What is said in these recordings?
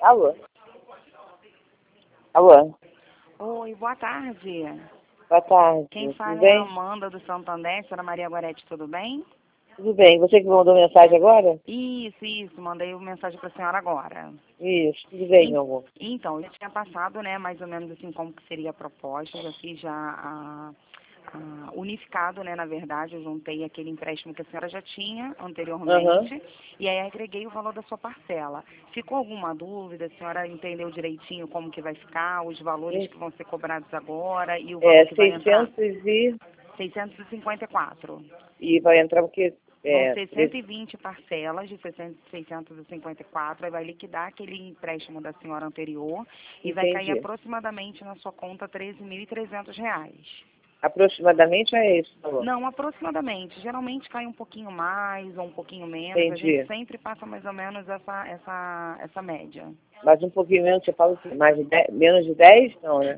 Alô? Alô? Oi, boa tarde. Boa tarde. Quem Tudo fala é bem? a Amanda do Santander, senhora Maria Gorete, tudo bem? Tudo bem. Você que me mandou mensagem agora? Isso, mandei uma mensagem para a senhora agora. Isso, tudo bem, meu amor. Então, eu tinha passado, né, mais ou menos assim, como que seria a proposta, já fiz unificado, né, na verdade, eu juntei aquele empréstimo que a senhora já tinha anteriormente, e aí agreguei o valor da sua parcela. Ficou alguma dúvida? A senhora entendeu direitinho como que vai ficar, os valores que vão ser cobrados agora e o valor que vai entrar? 600 e... 654. E vai entrar o quê? Vão ser 120 parcelas de 654, aí vai liquidar aquele empréstimo da senhora anterior e vai cair Entendi. aproximadamente na sua conta R$ 13.300. Aproximadamente é isso, falou? Não, aproximadamente. Geralmente cai um pouquinho mais ou um pouquinho menos. A Entendi. gente sempre passa mais ou menos essa média. Mas um pouquinho menos, você fala assim, mais de 10, menos de 10? Não, né?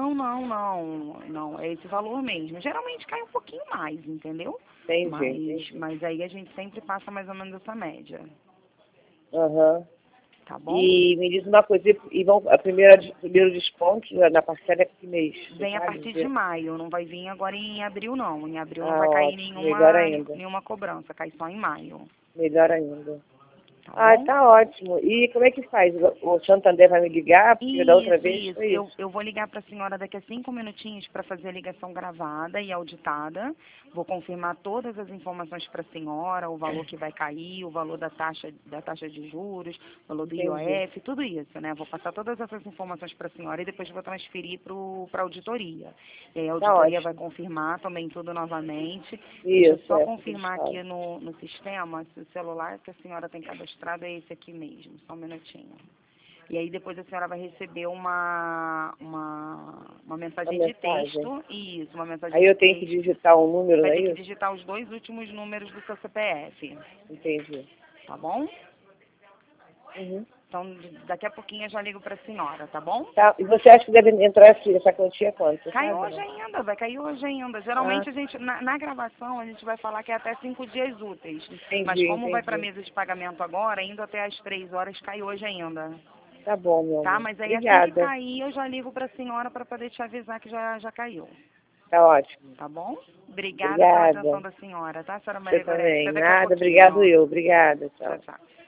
Não, é esse valor mesmo. Geralmente cai um pouquinho mais, entendeu? Entendi. Mas aí a gente sempre passa mais ou menos essa média. Aham. Tá bom? E me diz uma coisa, e vão, primeiro desconto na parcela é que mês? Vem a partir de maio, não vai vir agora em abril não. Em abril não Ah, vai cair ótimo. Melhor ainda. nenhuma cobrança, cai só em maio. Melhor ainda. Tá Ah, bom? tá ótimo. E como é que faz? O Santander vai me ligar? Porque da outra vez Isso. foi isso. Eu vou ligar para a senhora daqui a 5 minutinhos para fazer a ligação gravada e auditada. Vou confirmar todas as informações para a senhora, o valor que vai cair, o valor da taxa de juros, o valor do Entendi. IOF, tudo isso, né? Vou passar todas essas informações para a senhora e depois vou transferir para a auditoria. E aí a Tá auditoria ótimo. vai confirmar também tudo novamente. Deixa eu Isso, só é. confirmar aqui no sistema se o celular que a senhora tem cadastrado é esse aqui mesmo. Só um minutinho. E aí depois a senhora vai receber uma mensagem de texto. Isso, uma mensagem Aí de eu tenho que texto. digitar um número, não Vai é ter que isso? digitar os 2 últimos números do seu CPF. Entendi. Tá bom? Uhum. Então, daqui a pouquinho eu já ligo para a senhora, tá bom? Tá. E você acha que deve entrar essa quantia quanto? Cai Sabe, hoje não? ainda, vai cair hoje ainda. Geralmente a gente, na gravação, a gente vai falar que é até 5 dias úteis. Mas como vai para a mesa de pagamento agora, indo até às 3 horas, cai hoje ainda. Tá bom, meu Tá? amor. Mas aí assim que Obrigada. cair, eu já ligo para a senhora para poder te avisar que já caiu. Tá ótimo. Tá bom? Obrigada pela atenção Obrigada. da senhora, tá, senhora Você Maria Gorete? também. Até daqui a Nada, pouquinho. obrigado eu. Obrigada. Tchau, Tchau. tchau.